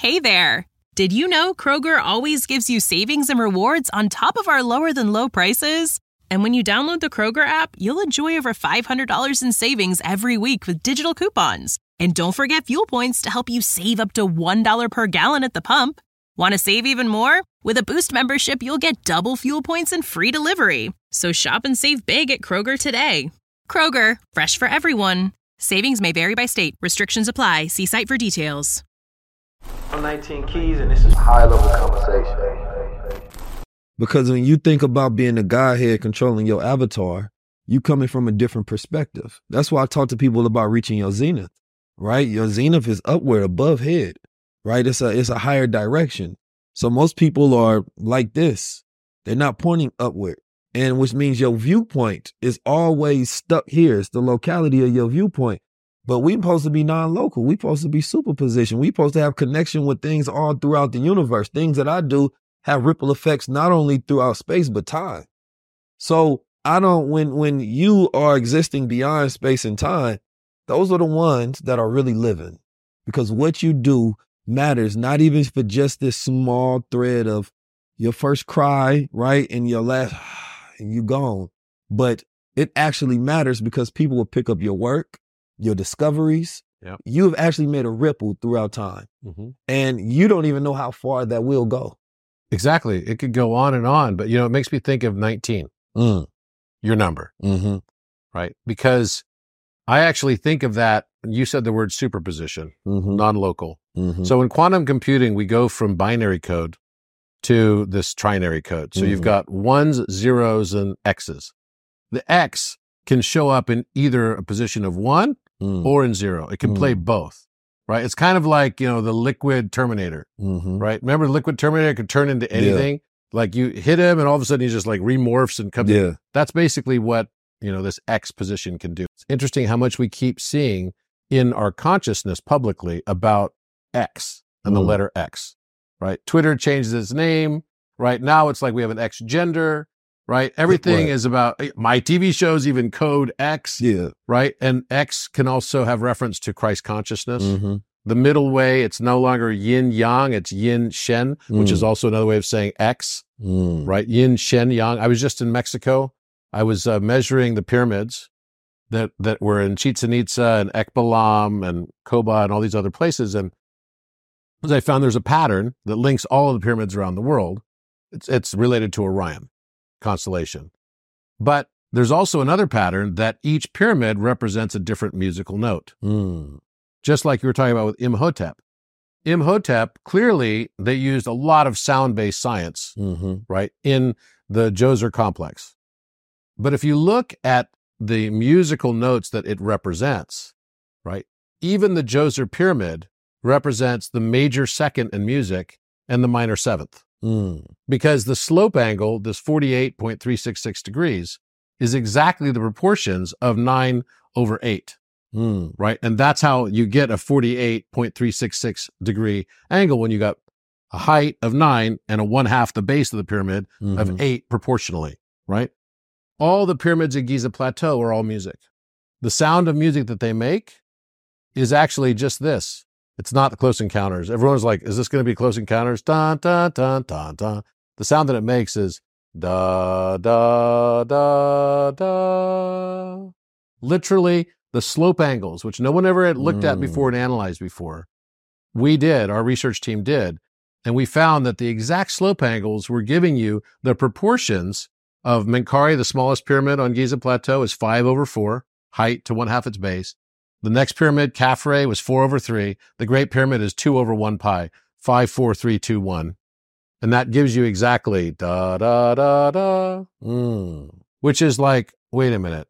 Hey there! Did you know Kroger always gives you savings and rewards on top of our lower-than-low prices? And when you download the Kroger app, you'll enjoy over $500 in savings every week with digital coupons. And don't forget fuel points to help you save up to $1 per gallon at the pump. Want to save even more? With a Boost membership, you'll get double fuel points and free delivery. So shop and save big at Kroger today. Kroger, fresh for everyone. Savings may vary by state. Restrictions apply. See site for details. I'm 19 Keys, and this is high-level conversation. Because when you think about being a Godhead controlling your avatar, you coming from a different perspective. That's why I talk to people about reaching your zenith, right? Your zenith is upward, above head, right? It's a higher direction. So most people are like this. They're not pointing upward, and which means your viewpoint is always stuck here. It's the locality of your viewpoint. But we supposed to be non-local. We supposed to be superposition. We supposed to have connection with things all throughout the universe. Things that I do have ripple effects not only throughout space, but time. So when you are existing beyond space and time, those are the ones that are really living, because what you do matters, not even for just this small thread of your first cry, right? And your last, and you gone. But it actually matters because people will pick up your work, your discoveries. Yep. You have actually made a ripple throughout time. Mm-hmm. And you don't even know how far that will go. Exactly. It could go on, but it makes me think of 19, your number, right? Because I actually think of that. You said the word superposition, non-local. So in quantum computing, we go from binary code to this trinary code. So you've got ones, zeros, and X's. The X can show up in either a position of 1 or in 0. It can play both, right? It's kind of like, the liquid Terminator, right? Remember the liquid Terminator could turn into anything? Yeah. Like you hit him and all of a sudden he just like remorphs and comes in. That's basically what, this X position can do. It's interesting how much we keep seeing in our consciousness publicly about X and the letter X, right? Twitter changes its name, right? Now it's like we have an X gender, right? Everything is about, my TV shows even code X, right? And X can also have reference to Christ consciousness. The middle way, it's no longer yin yang, it's yin shen, which is also another way of saying X, right? Yin shen yang. I was just in Mexico. I was measuring the pyramids that were in Chichen Itza and Ekbalam and Koba and all these other places. And as I found, there's a pattern that links all of the pyramids around the world. It's related to Orion constellation. But there's also another pattern that each pyramid represents a different musical note. Just like you were talking about with Imhotep. Imhotep, clearly, they used a lot of sound-based science, right, in the Djoser complex. But if you look at the musical notes that it represents, right, even the Djoser pyramid represents the major second in music and the minor seventh. Because the slope angle, this 48.366 degrees, is exactly the proportions of 9/8. Right? And that's how you get a 48.366 degree angle when you got a height of 9 and a 1/2 the base of the pyramid of 8 proportionally, right? All the pyramids at Giza Plateau are all music. The sound of music that they make is actually just this. It's not the Close Encounters. Everyone's like, is this going to be Close Encounters? Dun, dun, dun, dun, dun. The sound that it makes is da, da, da, da. Literally, the slope angles, which no one ever had looked at before and analyzed before. We did, our research team did, and we found that the exact slope angles were giving you the proportions of Menkaure, the smallest pyramid on Giza Plateau, is 5/4, height to 1/2 its base. The next pyramid, Khafre, was 4/3. The Great Pyramid is 2/1 pi, 5, 4, 3, 2, 1. And that gives you exactly da, da, da, da, which is like, wait a minute.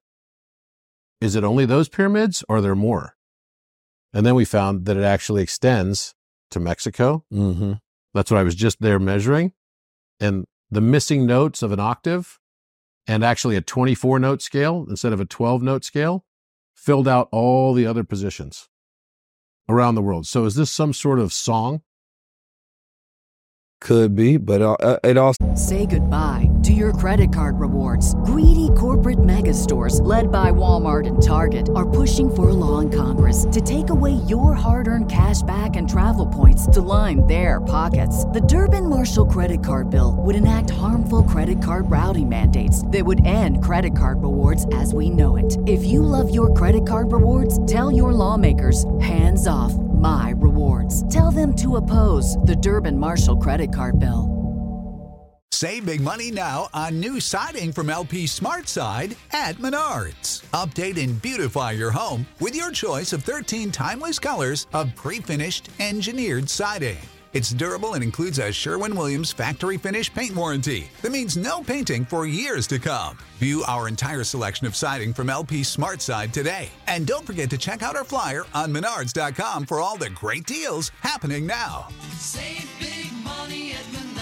Is it only those pyramids or are there more? And then we found that it actually extends to Mexico. That's what I was just there measuring. And the missing notes of an octave and actually a 24-note scale instead of a 12-note scale filled out all the other positions around the world. So is this some sort of song? Could be, but it also... Say goodbye to to your credit card rewards. Greedy corporate mega stores, led by Walmart and Target, are pushing for a law in Congress to take away your hard-earned cash back and travel points to line their pockets. The Durbin-Marshall credit card bill would enact harmful credit card routing mandates that would end credit card rewards as we know it. If you love your credit card rewards, tell your lawmakers, hands off my rewards. Tell them to oppose the Durbin-Marshall credit card bill. Save big money now on new siding from LP SmartSide at Menards. Update and beautify your home with your choice of 13 timeless colors of pre-finished engineered siding. It's durable and includes a Sherwin-Williams factory finish paint warranty that means no painting for years to come. View our entire selection of siding from LP SmartSide today. And don't forget to check out our flyer on Menards.com for all the great deals happening now. Save big money at Menards.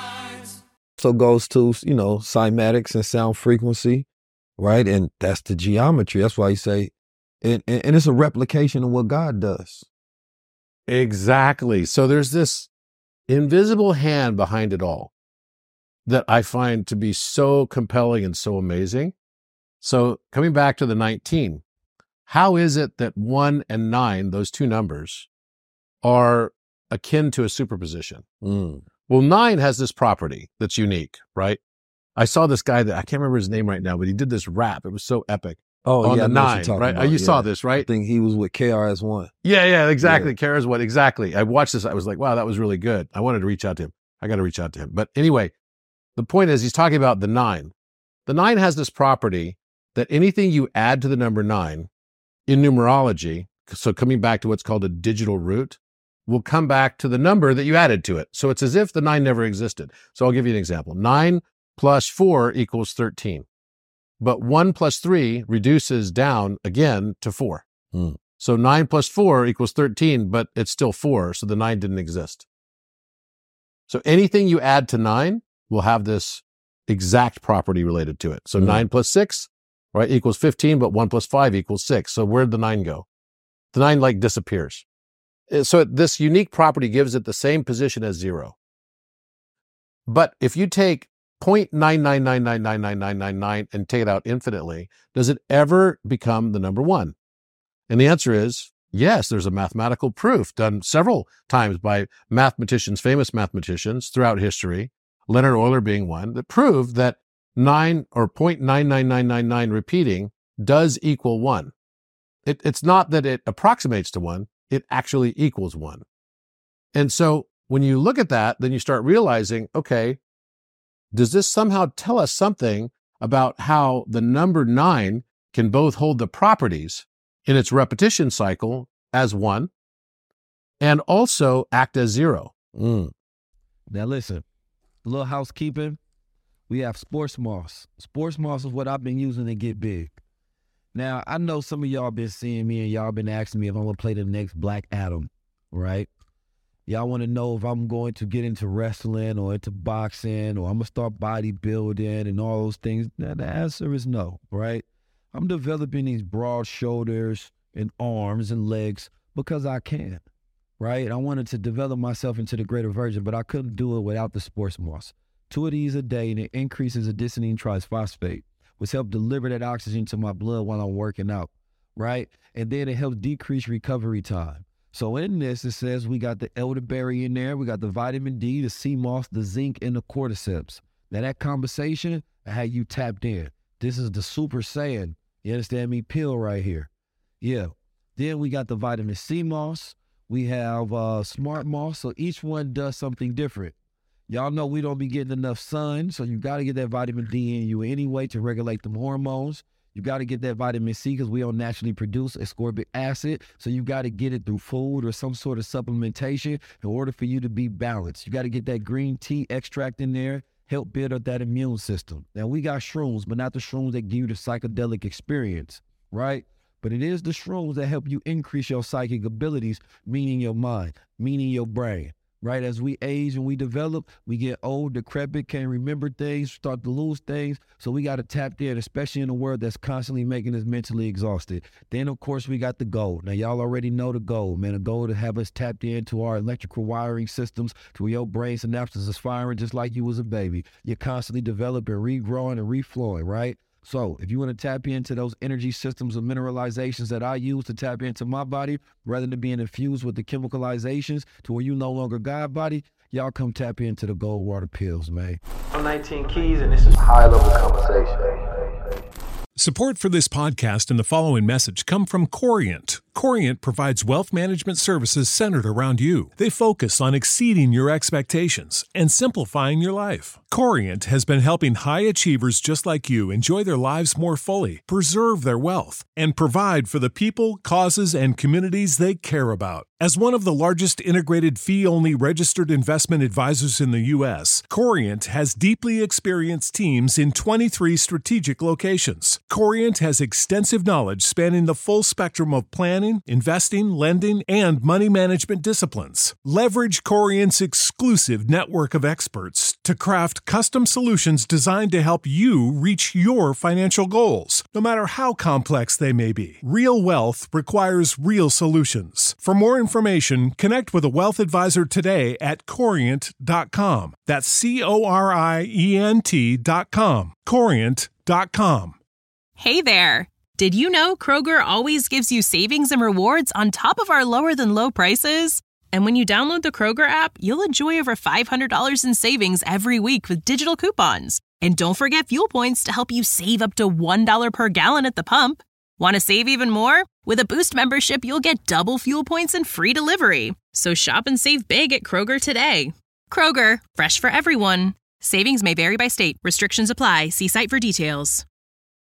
So goes to, cymatics and sound frequency, right? And that's the geometry. That's why you say, and it's a replication of what God does. Exactly. So there's this invisible hand behind it all that I find to be so compelling and so amazing. So coming back to the 19, how is it that 1 and 9, those two numbers, are akin to a superposition? Well, 9 has this property that's unique, right? I saw this guy that I can't remember his name right now, but he did this rap. It was so epic. Oh, on yeah, the 9, right? You saw this, right? I think he was with KRS-One. Yeah, exactly. Yeah. KRS-One, exactly. I watched this. I was like, wow, that was really good. I wanted to reach out to him. I got to reach out to him. But anyway, the point is he's talking about the 9. The 9 has this property that anything you add to the number 9 in numerology, so coming back to what's called a digital root, will come back to the number that you added to it. So it's as if the 9 never existed. So I'll give you an example. 9 plus 4 equals 13. But 1 plus 3 reduces down again to 4. So 9 plus 4 equals 13, but it's still 4, so the 9 didn't exist. So anything you add to 9 will have this exact property related to it. So 9 plus 6, right, equals 15, but 1 plus 5 equals 6. So where'd the 9 go? The 9 disappears. So this unique property gives it the same position as 0. But if you take 0.999999999 and take it out infinitely, does it ever become the number 1? And the answer is yes. There's a mathematical proof done several times by mathematicians, famous mathematicians throughout history, Leonard Euler being one, that proved that 9 or 0.99999 repeating does equal 1. It's not that it approximates to 1, it actually equals 1. And so when you look at that, then you start realizing, okay, does this somehow tell us something about how the number 9 can both hold the properties in its repetition cycle as 1 and also act as 0? Now listen, a little housekeeping. We have Sports Moss. Sports Moss is what I've been using to get big. Now, I know some of y'all been seeing me and y'all been asking me if I'm going to play the next Black Adam, right? Y'all want to know if I'm going to get into wrestling or into boxing or I'm going to start bodybuilding and all those things. Now, the answer is no, right? I'm developing these broad shoulders and arms and legs because I can, right? I wanted to develop myself into the greater version, but I couldn't do it without the Sports Moss. 2 of these a day, and it increases adenosine triphosphate, which help deliver that oxygen to my blood while I'm working out, right? And then it helps decrease recovery time. So in this, it says we got the elderberry in there, we got the vitamin D, the sea moss, the zinc, and the cordyceps. Now that conversation, I had you tapped in. This is the Super Saiyan, you understand me, pill right here. Yeah. Then we got the vitamin C moss. We have smart moss. So each one does something different. Y'all know we don't be getting enough sun, so you got to get that vitamin D in you anyway to regulate them hormones. You got to get that vitamin C because we don't naturally produce ascorbic acid, so you got to get it through food or some sort of supplementation in order for you to be balanced. You got to get that green tea extract in there, help build up that immune system. Now, we got shrooms, but not the shrooms that give you the psychedelic experience, right? But it is the shrooms that help you increase your psychic abilities, meaning your mind, meaning your brain. right? As we age and we develop, we get old, decrepit, can't remember things, start to lose things. So we got to tap in, especially in a world that's constantly making us mentally exhausted. Then, of course, we got the goal. Now, y'all already know the goal, man. The goal to have us tapped into our electrical wiring systems to where your brain synapses is firing just like you was a baby. You're constantly developing, regrowing, and reflowing, right? So if you want to tap into those energy systems of mineralizations that I use to tap into my body, rather than being infused with the chemicalizations to where you no longer God body, y'all come tap into the Gold Water Pills, man. I'm 19 Keys, and this is high-level conversation. Support for this podcast and the following message come from Corient. Corient provides wealth management services centered around you. They focus on exceeding your expectations and simplifying your life. Corient has been helping high achievers just like you enjoy their lives more fully, preserve their wealth, and provide for the people, causes, and communities they care about. As one of the largest integrated fee-only registered investment advisors in the U.S., Corient has deeply experienced teams in 23 strategic locations. Corient has extensive knowledge spanning the full spectrum of planning, investing, lending, and money management disciplines. Leverage Corient's exclusive network of experts to craft custom solutions designed to help you reach your financial goals, no matter how complex they may be. Real wealth requires real solutions. For more information, connect with a wealth advisor today at Corient.com. That's Corient.com. Corient.com. Hey there! Did you know Kroger always gives you savings and rewards on top of our lower-than-low prices? And when you download the Kroger app, you'll enjoy over $500 in savings every week with digital coupons. And don't forget fuel points to help you save up to $1 per gallon at the pump. Want to save even more? With a Boost membership, you'll get double fuel points and free delivery. So shop and save big at Kroger today. Kroger, fresh for everyone. Savings may vary by state. Restrictions apply. See site for details.